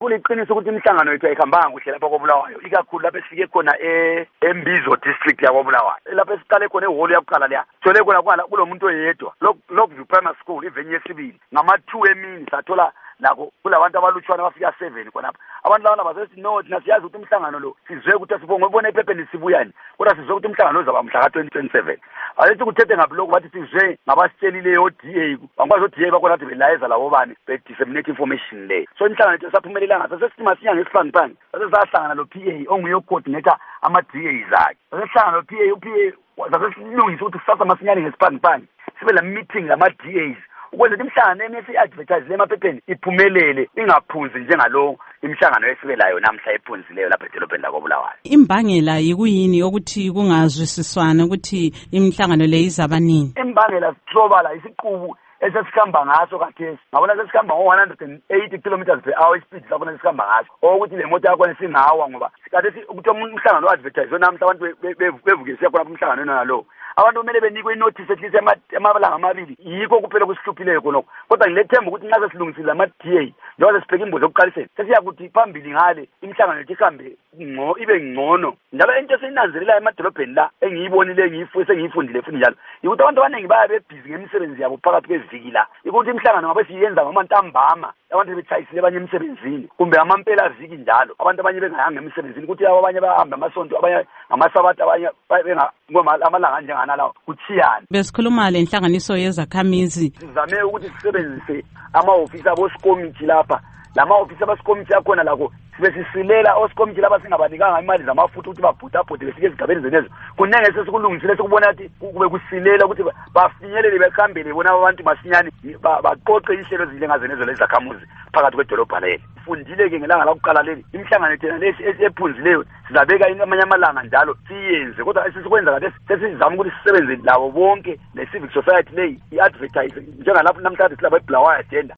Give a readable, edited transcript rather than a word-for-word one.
kuliqiniso ukuthi imihlangano yethu ayihambanga kuhle lapha koBulawayo, ikakhulu lapho esifike khona eMbizo district yakoBulawayo, lapho esiqale khona ehholo yakuqala leya thole khona kulomuntu oyedwa Lokview Primary School ivenue yesibili ngama-2 emini sathola lakho kulabantu abalutshwana bafika 7 khonapha. Abantu laba basethi no thina siyazi ukuthi umhlangano lo sizwe ukuthi asibonge ubone ephepheni sibuyani, kodwa sizwe ukuthi umhlangano uzaba mhla ka-2027. Ayithi kuthethe ngabuloko bathi sizwe ngabasitshelile o-DA, bangikwazi o-DA bakhona ukuthi belayeza labo bani be-disseminate information leyo. So imihlangano yethu esaphumelelanga, sasesithi sinyanga esiphanipani sasesahlangana lo-PA onguye ocoordinator ama-DAs akhe. Sasehlangana lo-PA, u-PA sasesilungisa ukuthi kusasa masinyane ngesiphanipani sibe la meeting lama-DAs ukwenzela imihlangano emesi-advertise emaphepheni iphumelele, ingaphunzi njengalo imihlangano esibelayo namhla ephunzileyo lapha edolobheni lakoBulawayo. Imbangela yikuyini ukuthi kungazwisiswana ukuthi imihlangano le izaba nini? Imbangela sobala isiqubu esesikhamba ngaso kathesi. Ngabona sesikhamba ngo-180 kilometers per hour ispeed sakona sesikhamba ngaso. Ukuthi le moto yakho singawa ngoba kathesi ukuthi umhlangano o-advertise namhla abantu bevuke siyakhona umhlangano nalo. Abantu kumele benikwe inotice at least amalanga amabili, yikho kuphela kusihluphileyo khonokho. Kodwa ngilethemba ukuthi nxa sesilungisile ama-DA njengoba sesibheka imbuzo yokuqaliseni sesiyakuthi phambili ngale imihlangano yethu ihambe ibe ngcono. Njalo into esiyinanzelelayo emadolobheni la engiyibonile sengiyifundile futhi njalo yikuthi abantu abaningi baya bebhizi ngemisebenzi yabo phakathi kweviki la. Ukuthi imihlangano ngabe siyenza ngoma ntambama abantu betshayisile abanye emsebenzini kumbe amampela viki njalo, abantu abanye bengayanga emsebenzini, ukuthi abanye bahamba amasonto, abanye ngamasabatha, abanye amalanga njengana lawo kuchiyana. Besikhuluma le nhlanganiso yezakhamizi sizame ukuthi sisebenzise ama-ofisi abosikomiti lapha. Lama-ofisi abosikomiti akhona lakho sibe sisilela osikomiti lapha singabanikanga imali zamafutha ukuthi babhudabhude befike ezigabeni zenezo. Kunenge sesikulungisile sikubona ukuthi kube kusilela ukuthi bafinyelele behambele bona abantu masinyane baqoqe inhlelo ezinjengazenezo lezakhamuzi phakathi kwedolobha leli. Fundile-ke ngelanga lakuqala leli imihlangano thina lesi ephunzileyo sizabeka amanye amalanga njalo siyenze, kodwa esisikwenza kade sesizama ukuthi sisebenze labo bonke ne-civic society leyi i-advertise njengalapho namhlanje silapha eBulawayo agenda